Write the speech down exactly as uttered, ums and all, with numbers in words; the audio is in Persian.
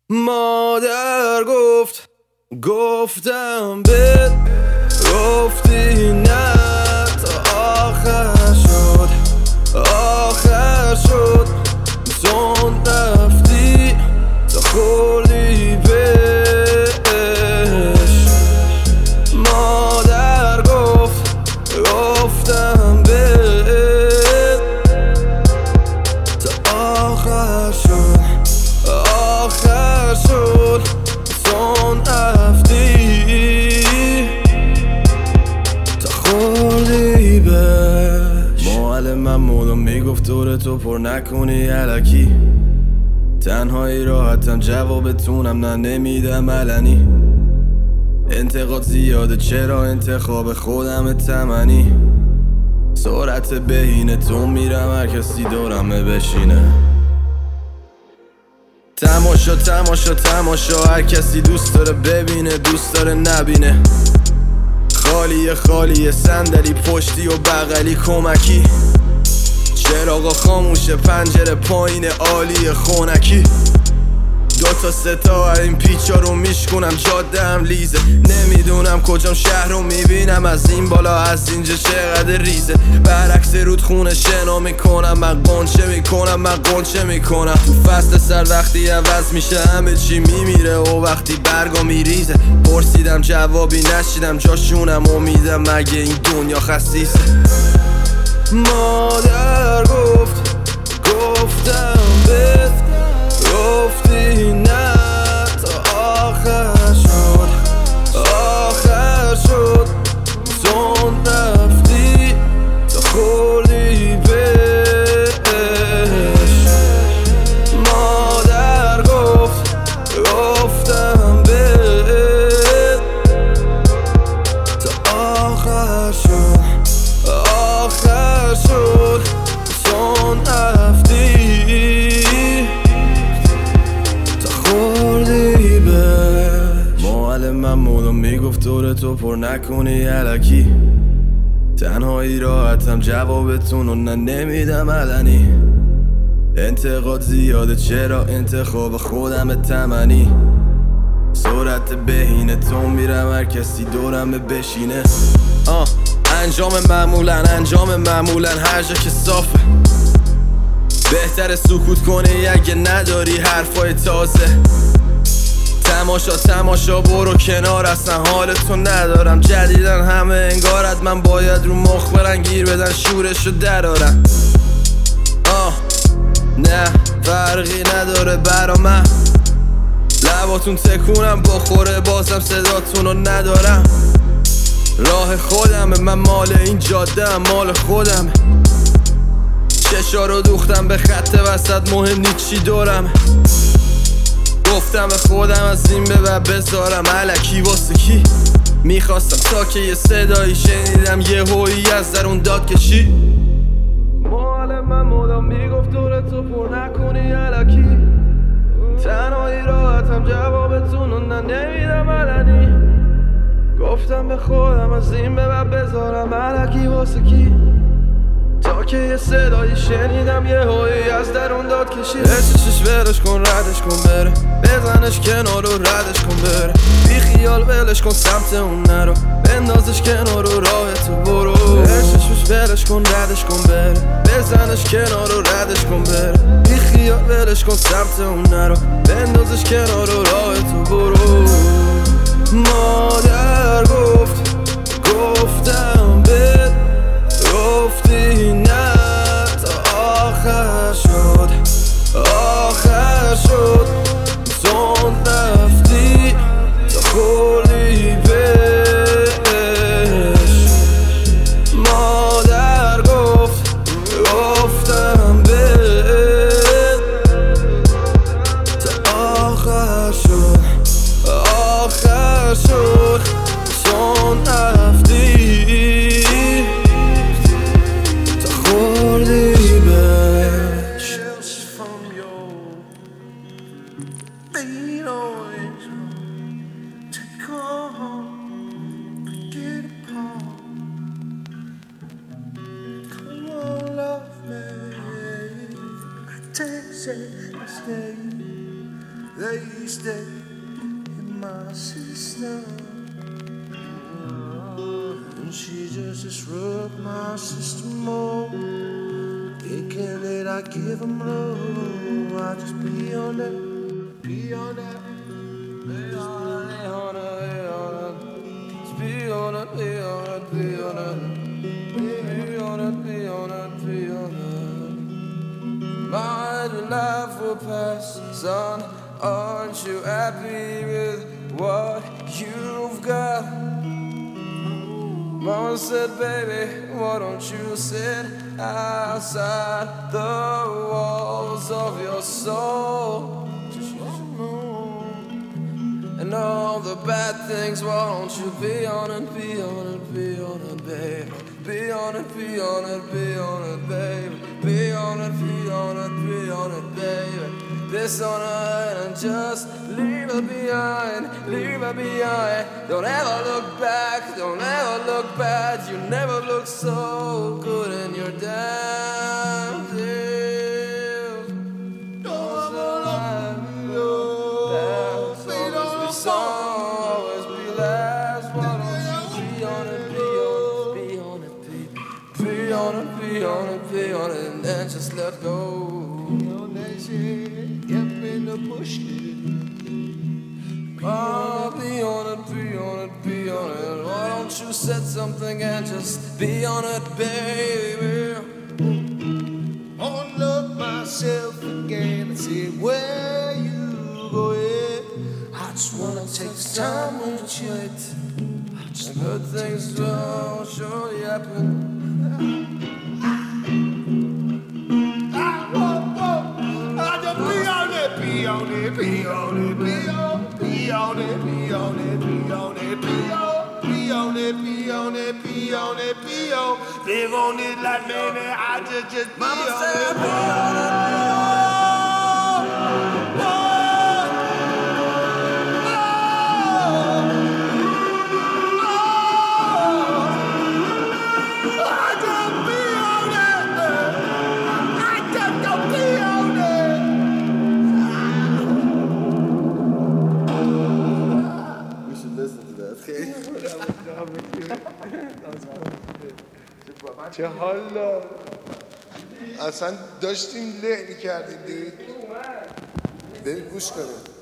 مادر گفت گفتم بهت گفتی نه تا آخر شد آخر شد زون رفتی تا خوردی بهش. مادر گفت گفتم بهت تا آخر شد آخر شد زون رفتی تا خوردی بهش. معلمم مولو میگفت دور تو پر نکنی الکی، تنهایی راحتم جوابتونم نه نمیدم علنی. انتقاد زیاده چرا انتخاب خودم تمنی، سرعت بهینه تو میرم هر کسی دورمه بشینه. تماشا تماشا تماشا هر کسی دوست داره ببینه دوست داره نبینه. خالیه خالیه صندلی پشتی و بغلی کمکی، چراغا خاموشه پنجره پایین عالی خونکی. دوتا سه تا این پیچا رو میشکنم جاده هم لیزه، نمیدونم کجام شهر رو میبینم از این بالا از اینجا چقدر ریزه. برعکس رود خونه شنا میکنم من قنچه میکنم من قنچه میکنم. تو فصل سر وقتی عوض میشه همه چی میمیره و وقتی برگا میریزه. پرسیدم جوابی نشیدم جاشونم امیدم مگه این دنیا خسیسه. مادر گفت گفتم بهت گفتی نه تا آخر شد آخر شد زون رفتی تا خوردی بهش. مادر گفت گفتم بهت تا آخر شد آخر شد زون رفتی خوردی بهش. معلمم مولو میگفت دور تو پر نکنی الکی، تنهایی راحتم جوابتونو نه نمیدم علنی. انتقاد زیاده چرا انتخاب خودم تمنی، سرعت بهینه تو میرم هر کسی دورمه بشینه. آه انجام معمولا انجام معمولا هر جا که صافه، بهتره سکوت کنی اگه نداری حرفای تازه. تماشا تماشا برو کنار اصلا حالتو ندارم. جدیدن همه انگارت من باید رو مخ برن گیر بدن شورشو درارم. آه نه فرقی نداره برا من، لباتون تکونم بخوره بازم صداتونو ندارم. راه خودمه من مال این جاده هم مال خودمه. چشا رو دوختم به خط وسط مهم نی چی دورم. گفتم به خودم از این به بعد بذارم الکی واسه کی. میخواستم تا که یه صدایی شنیدم یه هویی از درون داد کشی. معلمم مدام میگفت دور تو پر نکنی الکی، تنهایی راحتم جوابتونو نه نمیدم علنی. گفتم به خودم از این به بعد بذارم الکی واسه کی، تا که یه صدایی شنیدم یه هایی از درون داد کشید. ارشش ولش کن ردش کن بره، بزنش کنار و ردش کن بره. بی خیال ولش کن سمت اون نرو، بندازش کنار و راه تو برو. ارشش ولش کن ردش کن بره، بزنش کنار و ردش کن بره. بی خیال ولش کن سمت اون نرو، بندازش کنار و راه تو برو. مادر گفت گفتم بهت گفتی نه تا آخر شد آخر شد زون رفتی تا خوردی بهش. مادر گفت گفتم بهت تا آخر شد آخر شد زون رفتی خوردی بهش. They stay in my system, and she just disrupt my system more. Thinking that I give them love, I just be on that, be on that. Be on it, be on it, just be on it, be on it, be on it, be on it, be on it, be on it. My life will pass, son. Aren't you happy with what you've got? Mama said, baby, why don't you sit outside the walls of your soul? And all the bad things, why don't you be on it, be on it, be on it, baby. Be on it, be on it, be on it, baby. Be on it, be on it, be on it, baby. This on her and just leave her behind, leave her behind. Don't ever look back, don't ever look bad. You never look so good in your damn self. Don't ever look back. Always be song, always be last. Why don't you be on it, be on it, be on it, be, be on it, be on it, be on it, and then just let go. Push it. Oh, be on it, be on it, be on it. Why don't you set something and just be on it, baby? Unlock myself again and see where you going. I just wanna take this time with you. And good things will surely happen. Be on it, be on it, be on it, be on it, be on it, be on it, be on, be on it, be on it, be on it, be on. Live on it like man, I just just be on it, be on it, be on. چه حالا اصلا داشتیم له میکردیم ببین گوش کنیم